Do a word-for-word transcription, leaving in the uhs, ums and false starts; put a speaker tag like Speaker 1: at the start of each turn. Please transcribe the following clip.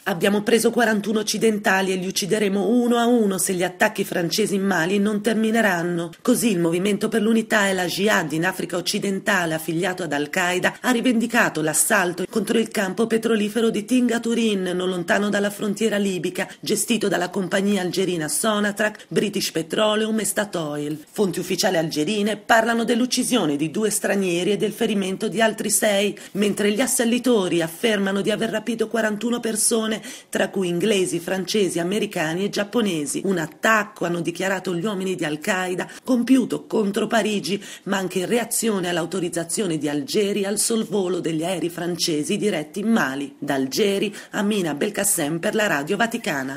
Speaker 1: Abbiamo preso quarantuno occidentali e li uccideremo uno a uno se gli attacchi francesi in Mali non termineranno. Così il Movimento per l'Unità e la Jihad in Africa occidentale, affiliato ad Al-Qaeda, ha rivendicato l'assalto contro il campo petrolifero di Tinga Turin, non lontano dalla frontiera libica, gestito dalla compagnia algerina Sonatrach, British Petroleum e Statoil. Fonti ufficiali algerine parlano dell'uccisione di due stranieri e del ferimento di altri sei, mentre gli assalitori affermano di aver rapito quarantuno persone, tra cui inglesi, francesi, americani e giapponesi. Un attacco, hanno dichiarato gli uomini di Al-Qaeda, compiuto contro Parigi, ma anche in reazione all'autorizzazione di Algeri al sorvolo degli aerei francesi diretti in Mali. Da Algeri, Amina Belkacem per la Radio Vaticana.